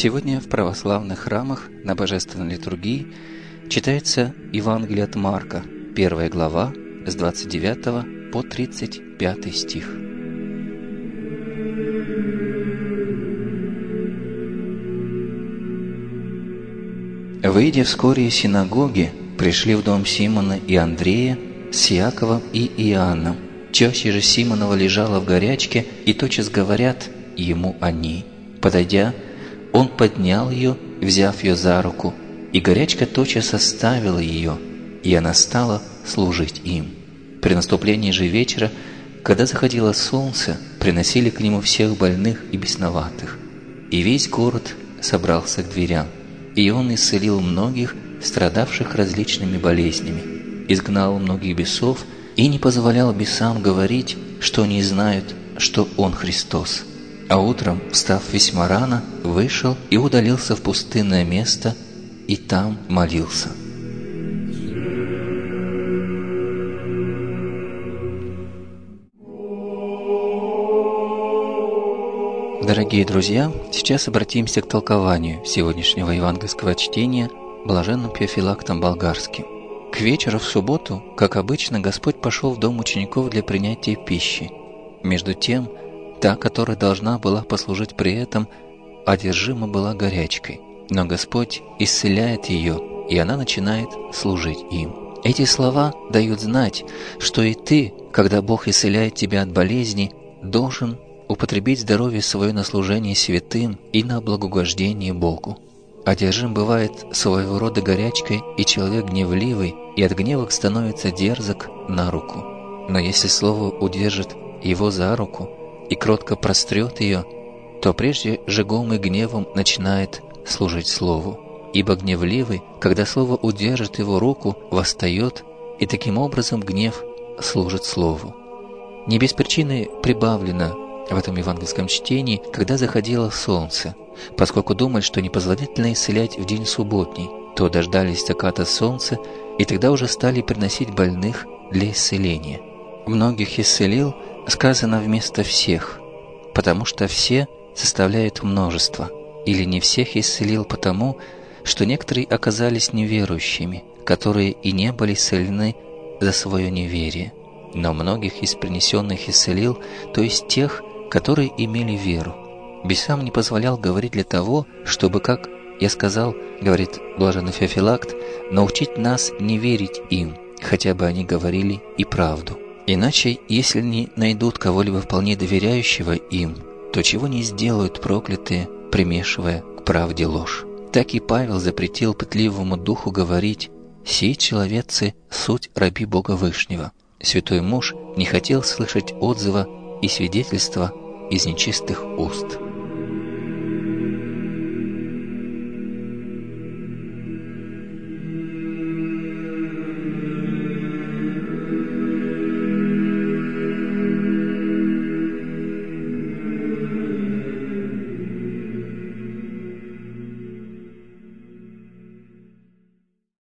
Сегодня в православных храмах на Божественной литургии читается Евангелие от Марка, 1 глава, с 29 по 35 стих. Выйдя вскоре из синагоги, пришли в дом Симона и Андрея с Иаковом и Иоанном. Теща же Симонова лежала в горячке, и тотчас говорят ему о ней. Подойдя, он поднял ее, взяв ее за руку, и горячка тотчас оставила ее, и она стала служить им. При наступлении же вечера, когда заходило солнце, приносили к нему всех больных и бесноватых. И весь город собрался к дверям, и он исцелил многих, страдавших различными болезнями, изгнал многих бесов и не позволял бесам говорить, что не знают, что он Христос. А утром, встав весьма рано, вышел и удалился в пустынное место, и там молился. Дорогие друзья, сейчас обратимся к толкованию сегодняшнего евангельского чтения блаженным Феофилактом Болгарским. К вечеру в субботу, как обычно, Господь пошел в дом учеников для принятия пищи. Между тем, та, которая должна была послужить при этом, одержима была горячкой. Но Господь исцеляет ее, и она начинает служить им. Эти слова дают знать, что и ты, когда Бог исцеляет тебя от болезни, должен употребить здоровье свое на служение святым и на благоугождение Богу. Одержим бывает своего рода горячкой и человек гневливый, и от гнева становится дерзок на руку. Но если слово удержит его за руку и кротко прострет ее, то прежде жегом и гневом начинает служить слову. Ибо гневливый, когда слово удержит его руку, восстает, и таким образом гнев служит слову. Не без причины прибавлено в этом евангельском чтении, когда заходило солнце, поскольку думали, что непозволительно исцелять в день субботний, то дождались заката солнца, и тогда уже стали приносить больных для исцеления. Многих исцелил, сказано вместо всех, потому что все составляют множество, или не всех исцелил потому, что некоторые оказались неверующими, которые и не были исцелены за свое неверие. Но многих из принесенных исцелил, то есть тех, которые имели веру. Бесам не позволял говорить для того, чтобы, как я сказал, говорит блаженный Феофилакт, научить нас не верить им, хотя бы они говорили и правду. Иначе, если не найдут кого-либо вполне доверяющего им, то чего не сделают проклятые, примешивая к правде ложь. Так и Павел запретил пытливому духу говорить: «Сей человецы суть раби Бога Вышнего». Святой муж не хотел слышать отзыва и свидетельства из нечистых уст.